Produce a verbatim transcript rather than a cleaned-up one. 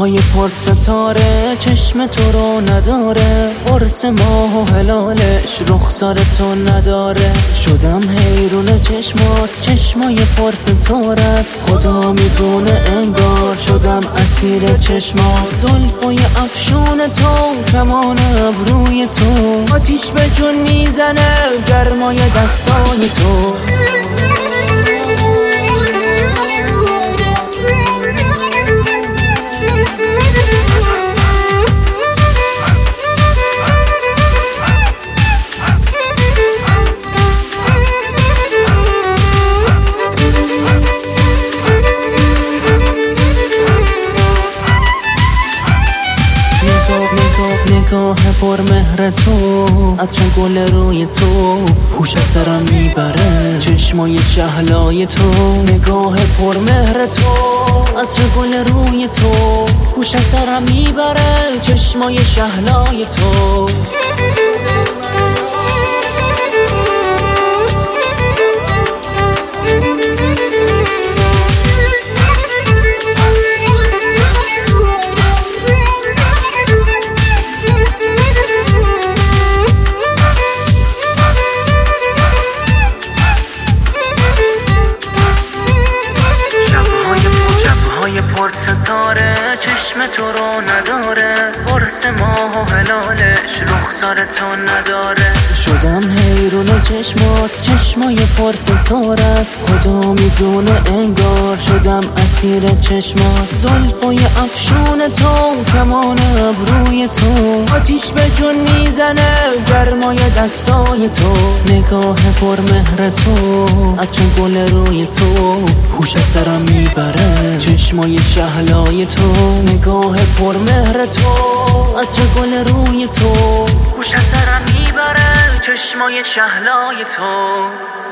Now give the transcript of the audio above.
شبهای پر ستاره چشم تو رو نداره، قرص ماه و هلالش رخسار تو نداره. شدم حیرون چشمات، چشمای پر ستارت، خدا میدونه انگار شدم اسیر چشمات. زلفای افشون تو، کمان ابروی تو، آتیش به جون میزنه گرمای دستای تو. نگاه پر مهر تو، از چند گل روی تو، هوش از سرم میبره چشمای شهلای تو. نگاه پر مهر تو، از چند گل روی تو، هوش از سرم میبره چشمای شهلای تو. پر ستاره چشم تو رو نداره، قرص ماه و هلالش رخسار تو نداره. شدم حیرون چشمات، چشمای پر ستارت، خدا میدونه انگار شدم اسیر چشمات. زلفای افشون تو، کمان ابروی تو، آتیش به جون میزنه گرمای دستای تو. نگاه پر مهر تو، از چند گل روی تو، هوش از سرم میبره چشمای شهلای تو. نگاه پر مهر تو، از چه گل روی تو، هوش از سرم میبره چشمای شهلای تو.